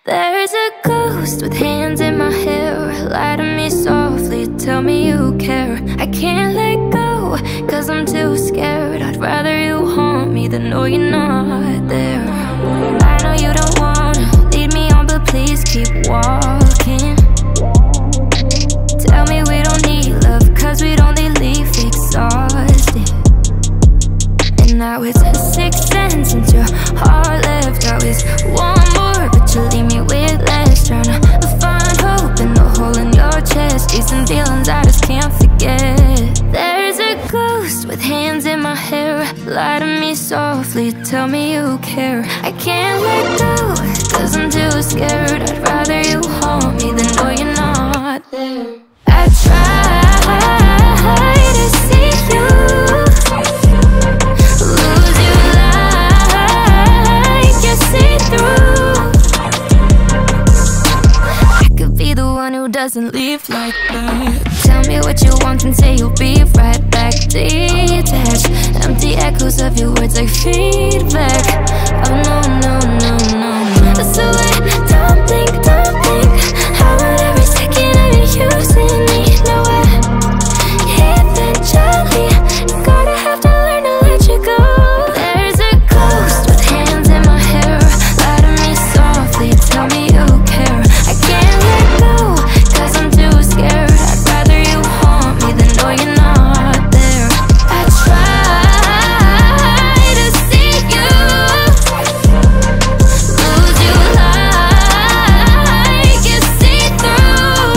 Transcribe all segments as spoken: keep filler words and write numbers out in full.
There's a ghost with hands in my hair. Lie to me softly, tell me you care. I can't let go, cause I'm too scared. I'd rather you haunt me than know you're not there. I know you don't wanna lead me on, but please keep walking. Tell me we don't need love, cause we'd only leave exhausted. And now it's a sixth sense since your heart left. I always want more, but you leave me with less. Tryna find hope in the hole in your chest. Chasing feelings I just can't forget. There's a ghost with hands in my hair. Lie to me softly, tell me you care. I can't let go, cause I'm too scared. I'd rather you haunt me than know you're not there. I try to see you, lose you like you see through. I could be the one who doesn't leave like that. Tell me what you want and say you'll be right back. Detached, empty echoes of your words like feedback. Oh no, no, no, no, no. So I don't think, don't think how about every second of you using me. No, I eventually gotta have to learn to let you go. There's a ghost with hands in my hair. Lie to me softly, tell me you care. I can't let go, cause I'm too scared. I'd rather you haunt me than know you're not there. I try to see you, lose you like you see through.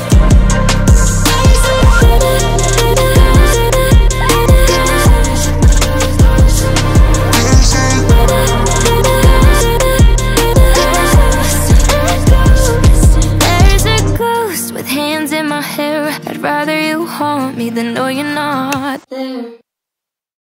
There's a ghost with hands in my hair. I'd rather you haunt me than know you're not there.